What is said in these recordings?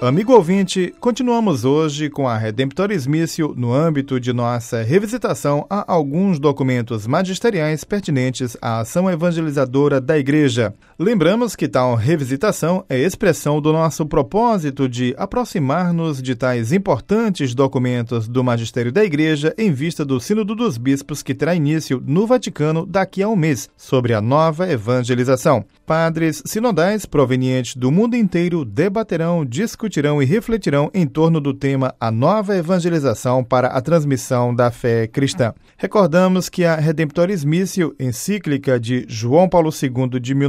amigo ouvinte, continuamos hoje com a Redemptoris Missio no âmbito de nossa revisitação a alguns documentos magisteriais pertinentes à ação evangelizadora da Igreja. Lembramos que tal revisitação é expressão do nosso propósito de aproximar-nos de tais importantes documentos do magistério da Igreja em vista do Sínodo dos Bispos que terá início no Vaticano daqui a um mês, sobre a nova evangelização. Padres sinodais provenientes do mundo inteiro debaterão, discutirão e refletirão em torno do tema A Nova Evangelização para a Transmissão da Fé Cristã. Recordamos que a Redemptoris Missio, encíclica de João Paulo II de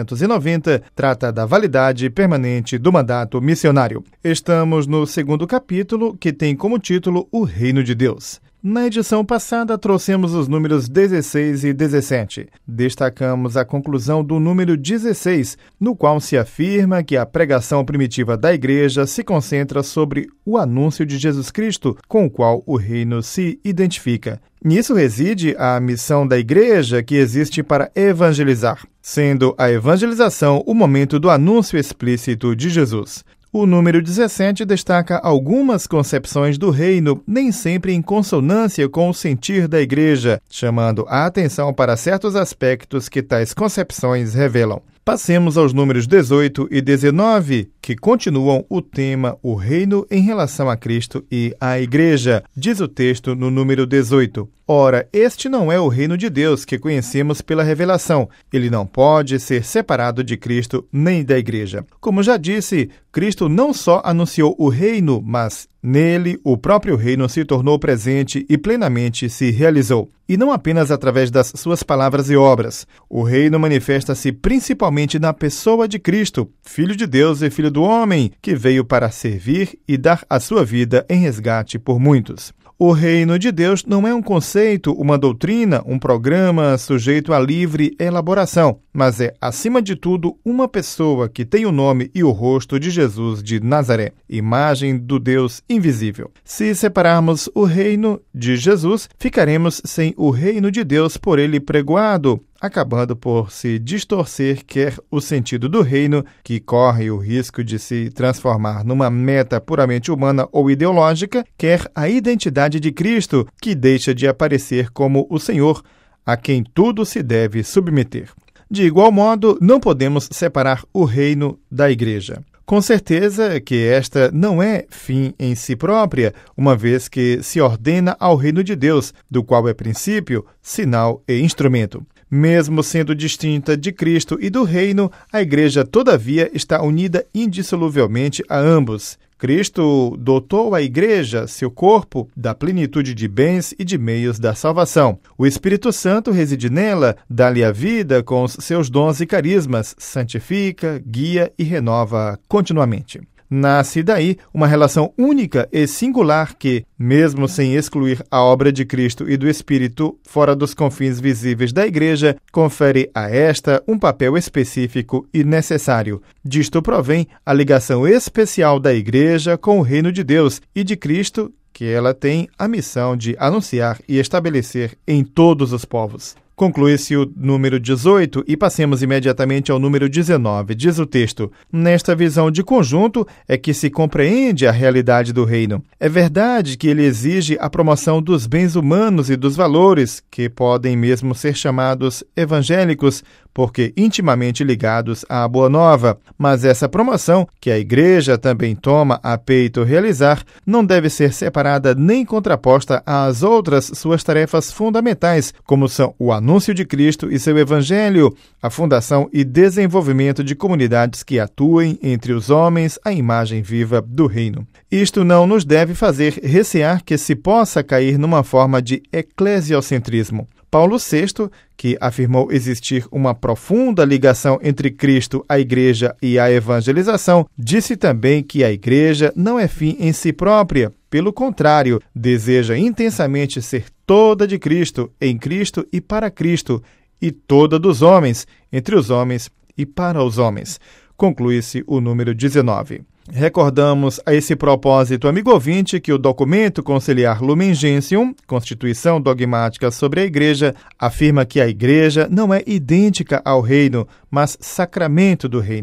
1990, trata da validade permanente do mandato missionário. Estamos no segundo capítulo, que tem como título O Reino de Deus. Na edição passada, trouxemos os números 16 e 17. Destacamos a conclusão do número 16, no qual se afirma que a pregação primitiva da Igreja se concentra sobre o anúncio de Jesus Cristo, com o qual o reino se identifica. Nisso reside a missão da Igreja, que existe para evangelizar, sendo a evangelização o momento do anúncio explícito de Jesus. O número 17 destaca algumas concepções do reino, nem sempre em consonância com o sentir da Igreja, chamando a atenção para certos aspectos que tais concepções revelam. Passemos aos números 18 e 19, que continuam o tema O Reino em relação a Cristo e à Igreja. Diz o texto no número 18. Ora, este não é o reino de Deus que conhecemos pela revelação. Ele não pode ser separado de Cristo nem da Igreja. Como já disse, Cristo não só anunciou o reino, mas nele o próprio reino se tornou presente e plenamente se realizou. E não apenas através das suas palavras e obras. O reino manifesta-se principalmente na pessoa de Cristo, Filho de Deus e Filho do homem, que veio para servir e dar a sua vida em resgate por muitos. O reino de Deus não é um conceito, uma doutrina, um programa sujeito a livre elaboração, mas é, acima de tudo, uma pessoa que tem o nome e o rosto de Jesus de Nazaré, imagem do Deus invisível. Se separarmos o reino de Jesus, ficaremos sem o reino de Deus por ele pregoado, acabando por se distorcer quer o sentido do reino, que corre o risco de se transformar numa meta puramente humana ou ideológica, quer a identidade de Cristo, que deixa de aparecer como o Senhor, a quem tudo se deve submeter. De igual modo, não podemos separar o reino da Igreja. Com certeza que esta não é fim em si própria, uma vez que se ordena ao reino de Deus, do qual é princípio, sinal e instrumento. Mesmo sendo distinta de Cristo e do reino, a Igreja, todavia, está unida indissoluvelmente a ambos. Cristo dotou a Igreja, seu corpo, da plenitude de bens e de meios da salvação. O Espírito Santo reside nela, dá-lhe a vida com os seus dons e carismas, santifica, guia e renova continuamente. Nasce daí uma relação única e singular que, mesmo sem excluir a obra de Cristo e do Espírito fora dos confins visíveis da Igreja, confere a esta um papel específico e necessário. Disto provém a ligação especial da Igreja com o reino de Deus e de Cristo, que ela tem a missão de anunciar e estabelecer em todos os povos. Conclui-se o número 18 e passemos imediatamente ao número 19. Diz o texto: nesta visão de conjunto é que se compreende a realidade do reino. É verdade que ele exige a promoção dos bens humanos e dos valores, que podem mesmo ser chamados evangélicos, porque intimamente ligados à Boa Nova. Mas essa promoção, que a Igreja também toma a peito realizar, não deve ser separada nem contraposta às outras suas tarefas fundamentais, como são o anúncio de Cristo e seu Evangelho, a fundação e desenvolvimento de comunidades que atuem entre os homens a imagem viva do reino. Isto não nos deve fazer recear que se possa cair numa forma de eclesiocentrismo. Paulo VI, que afirmou existir uma profunda ligação entre Cristo, a Igreja e a evangelização, disse também que a Igreja não é fim em si própria. Pelo contrário, deseja intensamente ser toda de Cristo, em Cristo e para Cristo, e toda dos homens, entre os homens e para os homens. Conclui-se o número 19. Recordamos a esse propósito, amigo ouvinte, que o documento conciliar Lumen Gentium, Constituição Dogmática sobre a Igreja, afirma que a Igreja não é idêntica ao reino, mas sacramento do reino.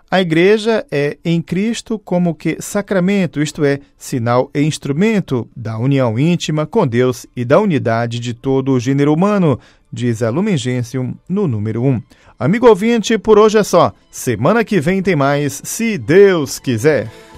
A igreja é em Cristo como que sacramento, isto é, sinal e instrumento da união íntima com Deus e da unidade de todo o gênero humano, diz a Lumen Gentium no número 1. Amigo ouvinte, por hoje é só. Semana que vem tem mais, se Deus quiser.